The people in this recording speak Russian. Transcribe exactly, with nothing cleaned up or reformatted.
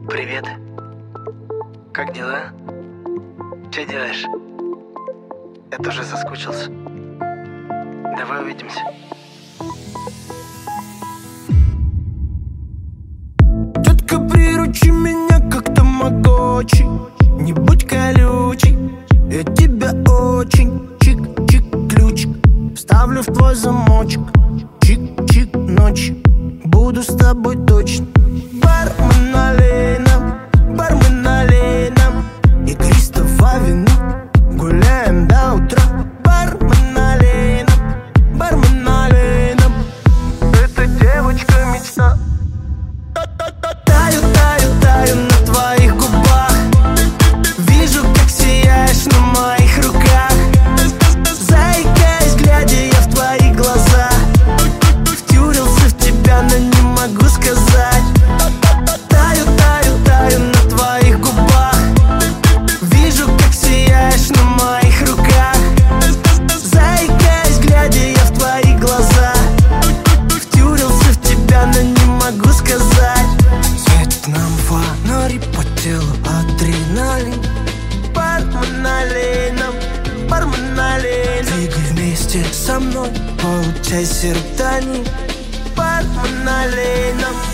Привет. Как дела? Что делаешь? Я тоже соскучился. Давай увидимся. Детка, приручи меня как тамагочи. Не будь колючей, я тебя очень. Чик-чик, ключик вставлю в твой замочек. Чик-чик, ночь, буду с тобой точно. Бармен, налей нам, бармен, налей нам игристого вина. Гуляем до утра. Бармен, налей нам, бармен, налей нам. Эта девочка мечта. Таю, таю, таю на твоих губах. Вижу, как сияешь на моих руках. Заикаясь, глядя я в твои глаза. Втюрился в тебя, но не могу сказать. Таю, таю, таю на твоих губах. Вижу, как сияешь на моих руках. Заикаясь, глядя я в твои глаза. Втюрился в тебя, но не могу сказать. Светит нам фонари по телу адреналин. Бармен, налей нам, бармен, налей нам. Двигай вместе со мной, получай серотонин. Бармен, налей нам.